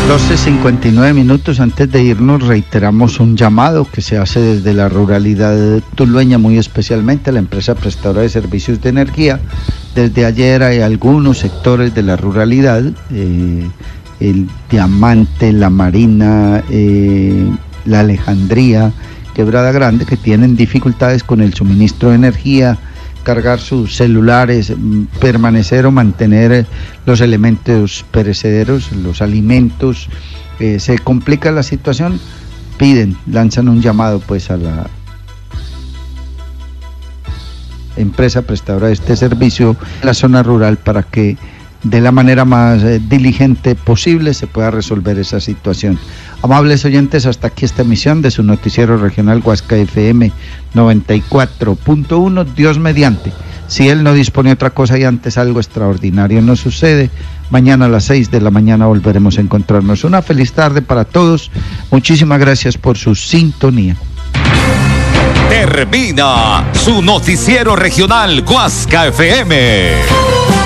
12:59. Antes de irnos, reiteramos un llamado que se hace desde la ruralidad tulueña, muy especialmente la empresa prestadora de servicios de energía. Desde ayer hay algunos sectores de la ruralidad, el Diamante, la Marina, la Alejandría, Quebrada Grande, que tienen dificultades con el suministro de energía, cargar sus celulares, permanecer o mantener los elementos perecederos, los alimentos. Se complica la situación, lanzan un llamado pues a la empresa prestadora de este servicio en la zona rural para que de la manera más diligente posible se pueda resolver esa situación. Amables oyentes, hasta aquí esta emisión de su noticiero regional Guasca FM 94.1. Dios mediante, si Él no dispone otra cosa y antes algo extraordinario nos sucede, mañana a las 6 de la mañana volveremos a encontrarnos. Una feliz tarde para todos. Muchísimas gracias por su sintonía. Termina su noticiero regional Guasca FM.